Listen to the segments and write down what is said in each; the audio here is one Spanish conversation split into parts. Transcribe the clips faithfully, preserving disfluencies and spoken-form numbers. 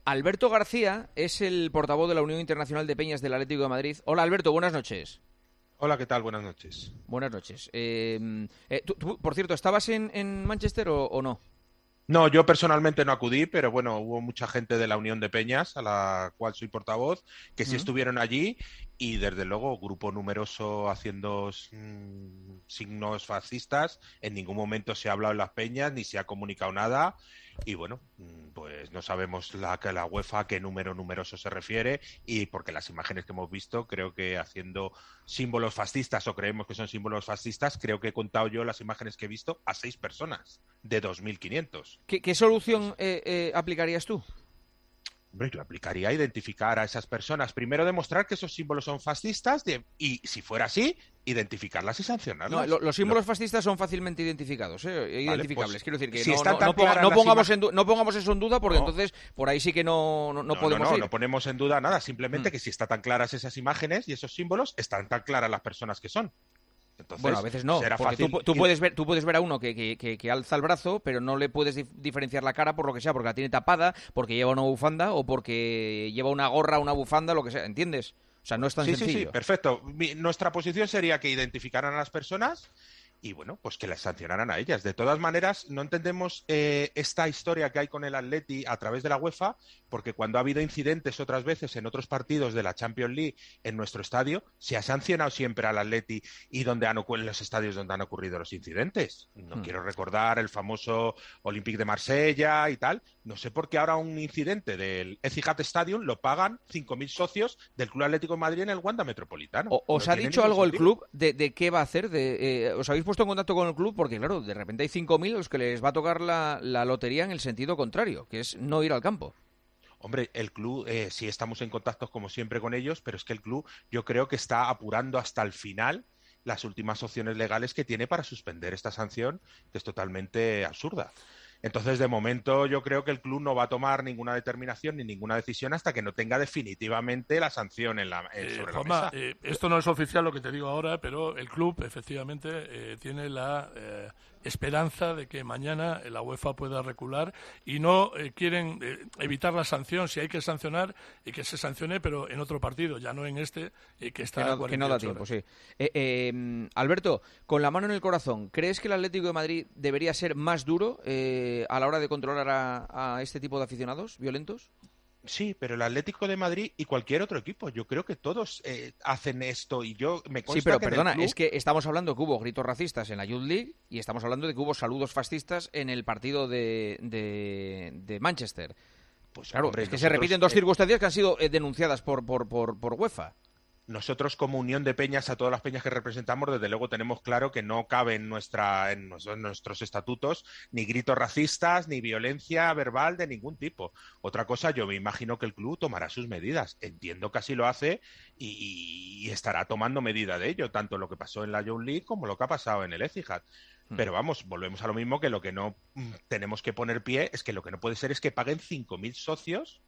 Alberto García es el portavoz de la Unión Internacional de Peñas del Atlético de Madrid. Hola, Alberto, buenas noches. Hola, ¿qué tal? Buenas noches. Buenas noches. Eh, eh, tú, tú, por cierto, ¿estabas en, en Manchester o, o no? No, yo personalmente no acudí, pero bueno, hubo mucha gente de la Unión de Peñas, a la cual soy portavoz, que sí ¿Mm? estuvieron allí y desde luego grupo numeroso haciendo mm, signos fascistas. En ningún momento se ha hablado en las peñas ni se ha comunicado nada y bueno, pues no sabemos la, que la UEFA a qué número numeroso se refiere y porque las imágenes que hemos visto creo que haciendo símbolos fascistas o creemos que son símbolos fascistas, creo que he contado yo las imágenes que he visto a seis personas de dos mil quinientos. ¿Qué, qué solución eh, eh, aplicarías tú? Hombre, yo aplicaría identificar a esas personas. Primero demostrar que esos símbolos son fascistas de, y, si fuera así, identificarlas y sancionarlas. No, lo, los símbolos no. fascistas son fácilmente identificados, ¿eh? Identificables. Vale, pues, Quiero decir que si no, no, no, ponga, no, pongamos en du- no pongamos eso en duda porque no. entonces por ahí sí que no, no, no, no podemos no, no, ir. No ponemos en duda nada. Simplemente mm. que si están tan claras esas imágenes y esos símbolos, están tan claras las personas que son. Entonces, bueno, a veces no, será porque fácil tú, tú, puedes ver, tú puedes ver a uno que, que, que, que alza el brazo, pero no le puedes dif- diferenciar la cara por lo que sea, porque la tiene tapada, porque lleva una bufanda o porque lleva una gorra, una bufanda, lo que sea, ¿entiendes? O sea, no es tan sí, sencillo. Sí, sí, perfecto. Mi, nuestra posición sería que identificaran a las personas y, bueno, pues que las sancionaran a ellas. De todas maneras, no entendemos eh, esta historia que hay con el Atleti a través de la UEFA, porque cuando ha habido incidentes otras veces en otros partidos de la Champions League en nuestro estadio, se ha sancionado siempre al Atleti y donde han en los estadios donde han ocurrido los incidentes. No hmm. quiero recordar el famoso Olympique de Marsella y tal. No sé por qué ahora un incidente del Etihad Stadium lo pagan cinco mil socios del Club Atlético de Madrid en el Wanda Metropolitano. O, ¿Os no ha dicho algo sentido. el club de, de qué va a hacer? De, eh, ¿Os habéis puesto en contacto con el club? Porque claro, de repente hay cinco mil los que les va a tocar la, la lotería en el sentido contrario, que es no ir al campo. Hombre, el club, eh, sí estamos en contacto como siempre con ellos, pero es que el club yo creo que está apurando hasta el final las últimas opciones legales que tiene para suspender esta sanción, que es totalmente absurda. Entonces, de momento, yo creo que el club no va a tomar ninguna determinación ni ninguna decisión hasta que no tenga definitivamente la sanción en la, en, sobre eh, Juanma, la mesa. Eh, esto no es oficial lo que te digo ahora, pero el club, efectivamente, eh, tiene la eh, esperanza de que mañana la UEFA pueda recular y no eh, quieren eh, evitar la sanción. Si hay que sancionar, y que se sancione, pero en otro partido, ya no en este, eh, que está que no, que no da tiempo, sí. Eh, eh, Alberto, con la mano en el corazón, ¿crees que el Atlético de Madrid debería ser más duro eh, a la hora de controlar a, a este tipo de aficionados violentos? Sí, pero el Atlético de Madrid y cualquier otro equipo, yo creo que todos eh, hacen esto y yo me consta Sí, pero que perdona, club... es que estamos hablando que hubo gritos racistas en la Youth League y estamos hablando de que hubo saludos fascistas en el partido de, de, de Manchester. Pues claro, hombre, es que nosotros, se repiten dos eh... circunstancias que han sido eh, denunciadas por, por, por, por UEFA. Nosotros como Unión de Peñas, a todas las peñas que representamos, desde luego tenemos claro que no cabe en, nuestra, en nuestros estatutos ni gritos racistas, ni violencia verbal de ningún tipo. Otra cosa, yo me imagino que el club tomará sus medidas. Entiendo que así lo hace y, y estará tomando medida de ello, tanto lo que pasó en la Youth League como lo que ha pasado en el Etihad. Pero vamos, volvemos a lo mismo, que lo que no tenemos que poner pie es que lo que no puede ser es que paguen cinco mil socios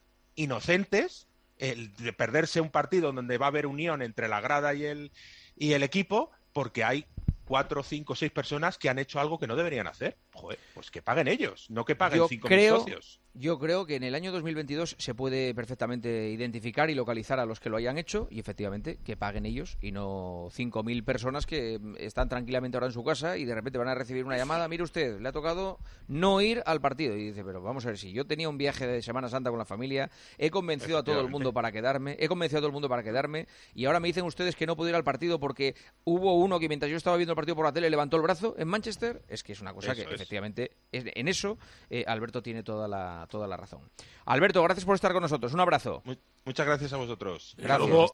inocentes el de perderse un partido donde va a haber unión entre la grada y el, y el equipo, porque hay cuatro, cinco, seis personas que han hecho algo que no deberían hacer. Joder, pues que paguen ellos, no que paguen cinco mil socios. Yo creo que en el año dos mil veintidós se puede perfectamente identificar y localizar a los que lo hayan hecho y efectivamente que paguen ellos y no cinco mil personas que están tranquilamente ahora en su casa y de repente van a recibir una llamada. Mire usted, le ha tocado no ir al partido. Y dice, pero vamos a ver, si yo tenía un viaje de Semana Santa con la familia, he convencido a todo el mundo para quedarme, he convencido a todo el mundo para quedarme y ahora me dicen ustedes que no puedo ir al partido porque hubo uno que mientras yo estaba viendo el partido por la tele levantó el brazo en Manchester. Es que es una cosa eso que es. Efectivamente en eso eh, Alberto tiene toda la toda la razón. Alberto, gracias por estar con nosotros. Un abrazo. Muchas gracias a vosotros. Gracias.